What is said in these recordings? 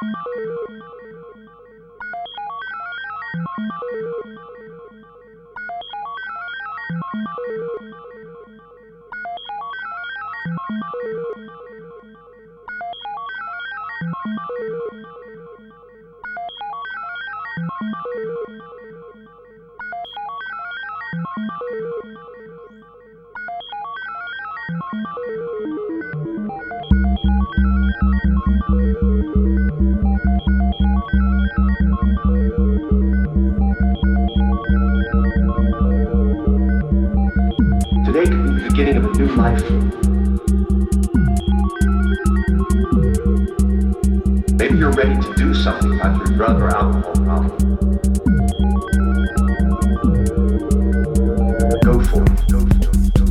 Today could be the beginning of a new life. Maybe you're ready to do something about your drug or alcohol problem. Go for it. Go for it.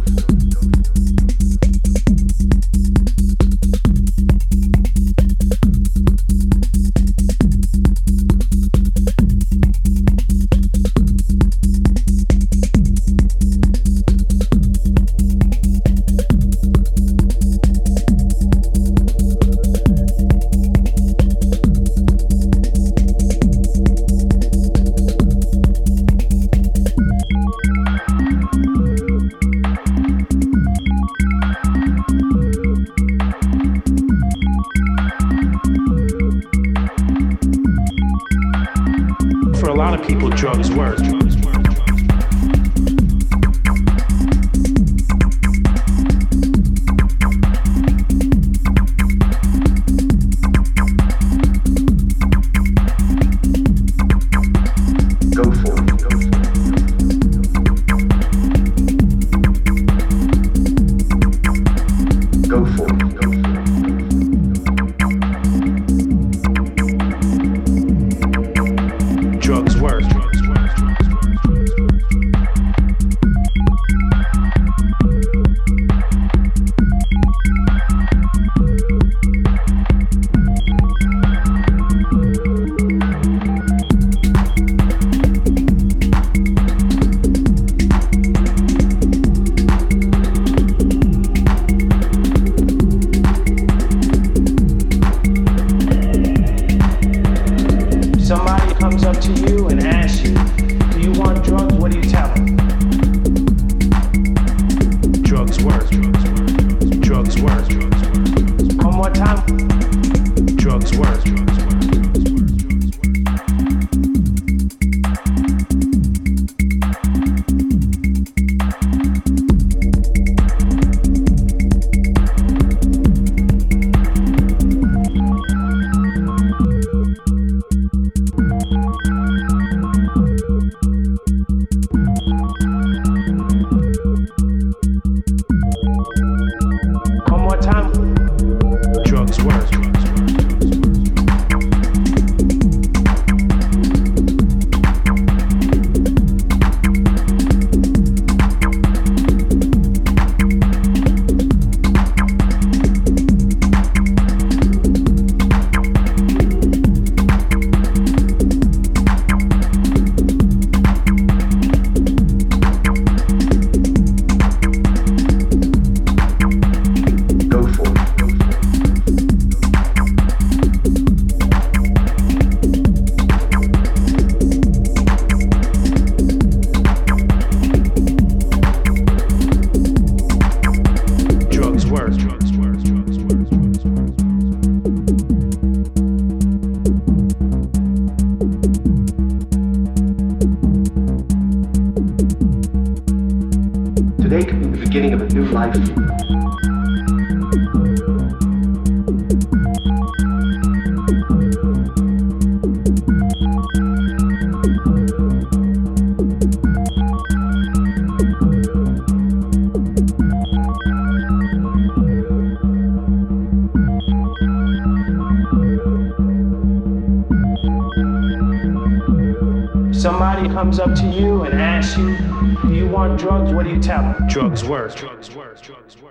For a lot of people, drugs work. Go for it. Go for it. Go for it. Go for it. Drugs work. Somebody comes up to you and asks you, do you want drugs? What do you tell them? Drugs work. Drugs work. One more time. Drugs work. One more time. Drugs work. Today could be the beginning of a new life. Somebody comes up to you and asks you, do you want drugs? What do you tell them? Drugs work. Drugs work. Drugs work.